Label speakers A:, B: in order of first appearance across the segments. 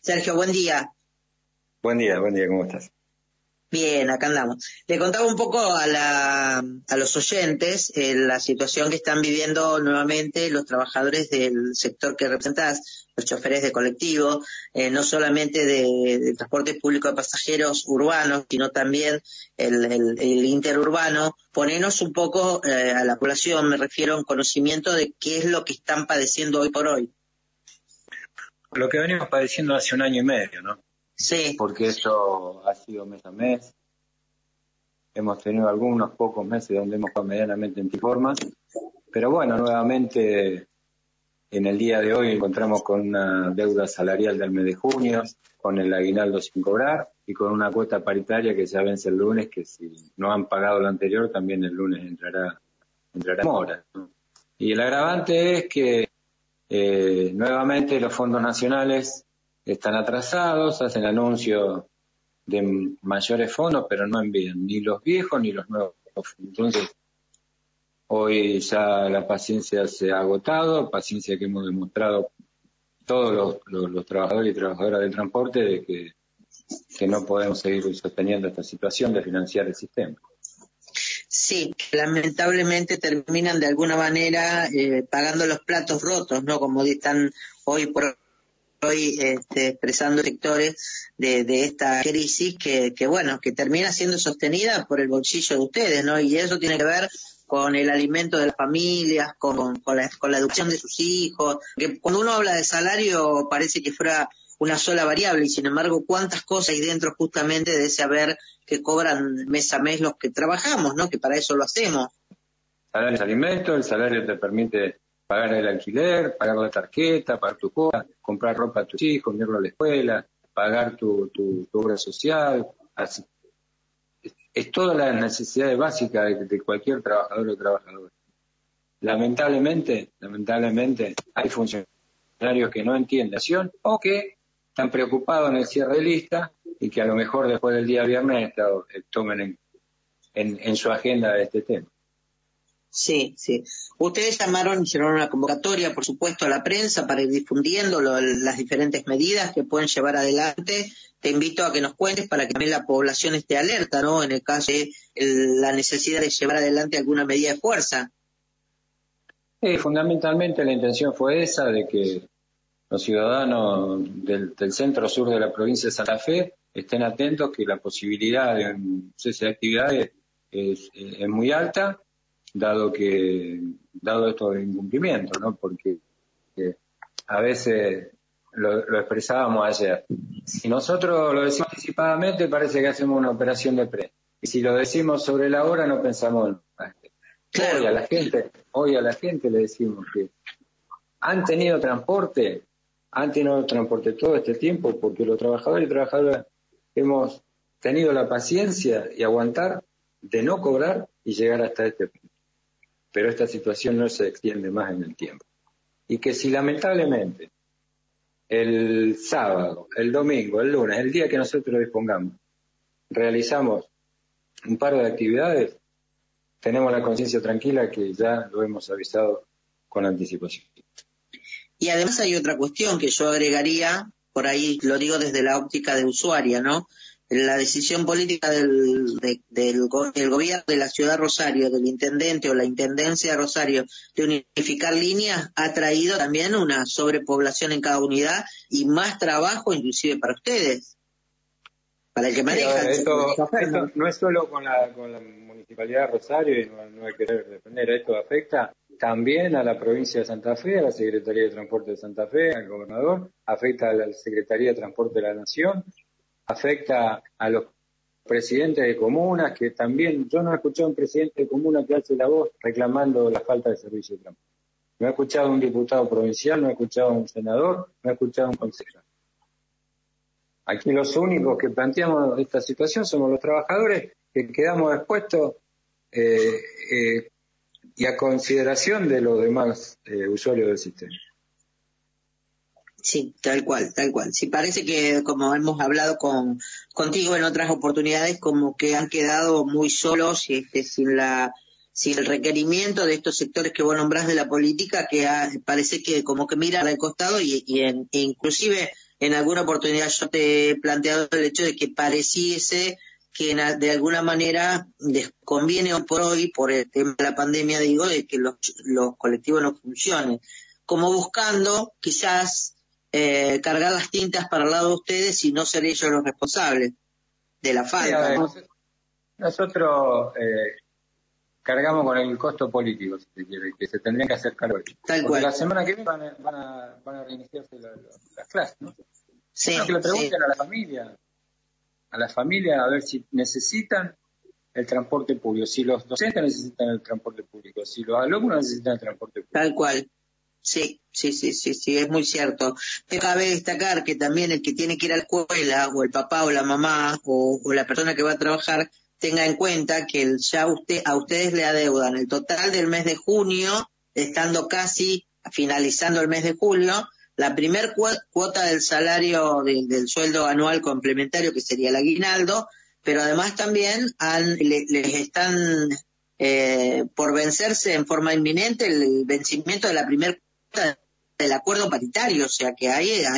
A: Sergio, buen día.
B: Buen día, ¿cómo estás?
A: Bien, acá andamos. Le contaba un poco a los oyentes la situación que están viviendo nuevamente los trabajadores del sector que representás, los choferes de colectivo, no solamente de transporte público de pasajeros urbanos, sino también el interurbano. Ponenos un poco a la población, me refiero, en conocimiento de qué es lo que están padeciendo hoy por hoy.
B: Lo que venimos padeciendo hace 1 año y medio, ¿no?
A: Sí.
B: Porque esto ha sido mes a mes. Hemos tenido algunos pocos meses donde hemos estado medianamente en forma. Pero bueno, nuevamente en el día de hoy encontramos con una deuda salarial del mes de junio, con el aguinaldo sin cobrar y con una cuota paritaria que ya vence el lunes, que si no han pagado lo anterior, también el lunes entrará mora, ¿no? Y el agravante es que nuevamente los fondos nacionales están atrasados, hacen anuncio de mayores fondos, pero no envían ni los viejos ni los nuevos. Entonces, hoy ya la paciencia se ha agotado, paciencia que hemos demostrado todos los trabajadores y trabajadoras del transporte de que no podemos seguir sosteniendo esta situación de financiar el sistema.
A: Sí, lamentablemente terminan de alguna manera pagando los platos rotos, ¿no? Como están hoy por hoy expresando sectores de esta crisis que bueno, que termina siendo sostenida por el bolsillo de ustedes, ¿no? Y eso tiene que ver con el alimento de las familias, con la educación de sus hijos, que cuando uno habla de salario parece que fuera una sola variable, y sin embargo, cuántas cosas hay dentro justamente de ese haber que cobran mes a mes los que trabajamos, ¿no? Que para eso lo hacemos.
B: Salario es alimento, el salario te permite pagar el alquiler, pagar la tarjeta, pagar tu cosa, comprar ropa a tus hijos, enviarlo a la escuela, pagar tu obra social. Así. Es todas las necesidades básicas de cualquier trabajador o trabajadora. Lamentablemente, hay funcionarios que no entienden o que están preocupados en el cierre de lista y que a lo mejor después del día viernes tomen en su agenda este tema.
A: Sí, sí. Ustedes hicieron una convocatoria, por supuesto, a la prensa para ir difundiendo las diferentes medidas que pueden llevar adelante. Te invito a que nos cuentes para que también la población esté alerta, ¿no? En el caso de la necesidad de llevar adelante alguna medida de fuerza.
B: Fundamentalmente la intención fue esa, de que los ciudadanos del centro sur de la provincia de Santa Fe estén atentos, que la posibilidad de un cese de actividades es muy alta, dado estos incumplimientos, ¿no? Porque a veces lo expresábamos ayer. Si nosotros lo decimos anticipadamente, parece que hacemos una operación de prensa. Y si lo decimos sobre la hora, no pensamos en claro. Hoy a la gente le decimos que han tenido transporte todo este tiempo, porque los trabajadores y trabajadoras hemos tenido la paciencia y aguantar de no cobrar y llegar hasta este punto. Pero esta situación no se extiende más en el tiempo. Y que si lamentablemente el sábado, el domingo, el lunes, el día que nosotros dispongamos, realizamos un par de actividades, tenemos la conciencia tranquila que ya lo hemos avisado con anticipación.
A: Y además hay otra cuestión que yo agregaría, por ahí lo digo desde la óptica de usuaria, ¿no? La decisión política del gobierno de la ciudad de Rosario, del intendente o la intendencia de Rosario, de unificar líneas, ha traído también una sobrepoblación en cada unidad y más trabajo inclusive para ustedes, para el que maneja.
B: Esto no es solo con la municipalidad de Rosario, y no hay que defender, esto afecta también a la provincia de Santa Fe, a la Secretaría de Transporte de Santa Fe, al gobernador, afecta a la Secretaría de Transporte de la Nación, afecta a los presidentes de comunas, que también, yo no he escuchado a un presidente de comuna que alce la voz reclamando la falta de servicio de transporte. No he escuchado a un diputado provincial, no he escuchado a un senador, no he escuchado a un concejal. Aquí los únicos que planteamos esta situación somos los trabajadores, que quedamos expuestos y a consideración de los demás usuarios del sistema.
A: Sí, tal cual. Sí, parece que, como hemos hablado contigo en otras oportunidades, como que han quedado muy solos y sin el requerimiento de estos sectores que vos nombrás de la política, que parece que como que miran al costado e inclusive en alguna oportunidad yo te he planteado el hecho de que pareciese que de alguna manera les conviene hoy por hoy, por el tema de la pandemia, digo, de que los colectivos no funcionen, como buscando quizás cargar las tintas para el lado de ustedes y no ser ellos los responsables de la falta. ¿No?
B: Nosotros cargamos con el costo político, si se quiere, que se tendrían que hacer cargo.
A: Tal
B: Porque
A: cual.
B: la semana que viene van a reiniciarse las clases, ¿no?
A: Sí,
B: bueno, que le pregunten a la familia a ver si necesitan el transporte público, si los docentes necesitan el transporte público, si los alumnos necesitan el transporte público.
A: Tal cual. Sí, es muy cierto. Pero cabe destacar que también el que tiene que ir a la escuela, o el papá o la mamá, o la persona que va a trabajar, tenga en cuenta que ya a ustedes le adeudan el total del mes de junio, estando casi finalizando el mes de julio, la primer cuota del salario del sueldo anual complementario, que sería el aguinaldo, pero además también les están por vencerse en forma inminente el vencimiento de la primera cuota del acuerdo paritario, o sea que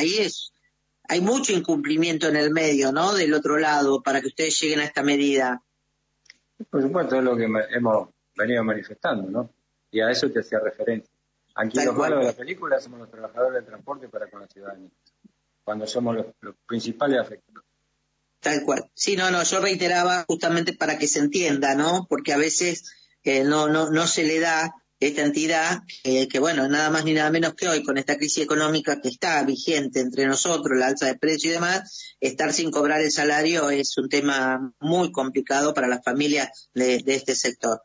A: hay mucho incumplimiento en el medio, ¿no? Del otro lado, para que ustedes lleguen a esta medida.
B: Por supuesto, es lo que hemos venido manifestando, ¿no? Y a eso te hacía referencia. Aquí los malos de la película somos los trabajadores del transporte para con la ciudadanía, cuando somos los principales afectados.
A: Tal cual. Sí, yo reiteraba justamente para que se entienda, ¿no? Porque a veces no se le da esta entidad que bueno, nada más ni nada menos que hoy, con esta crisis económica que está vigente entre nosotros, la alza de precios y demás, estar sin cobrar el salario es un tema muy complicado para las familias de este sector.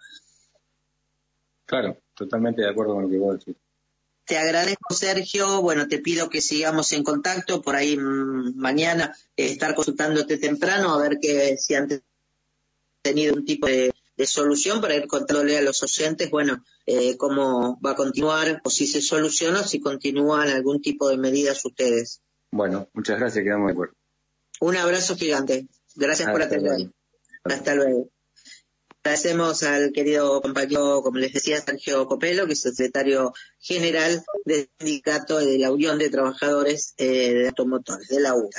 B: Claro, totalmente de acuerdo con lo que vos decís.
A: Te agradezco, Sergio. Bueno, te pido que sigamos en contacto, por ahí mañana estar consultándote temprano, a ver si han tenido un tipo de solución para ir contándole a los oyentes, bueno, cómo va a continuar, o si se soluciona, o si continúan algún tipo de medidas ustedes.
B: Bueno, muchas gracias, quedamos de acuerdo.
A: Un abrazo gigante. Gracias por atender. Hasta luego. Agradecemos al querido compañero, como les decía, Sergio Copelo, que es secretario general del sindicato de la Unión de Trabajadores de Automotores, de la UTA.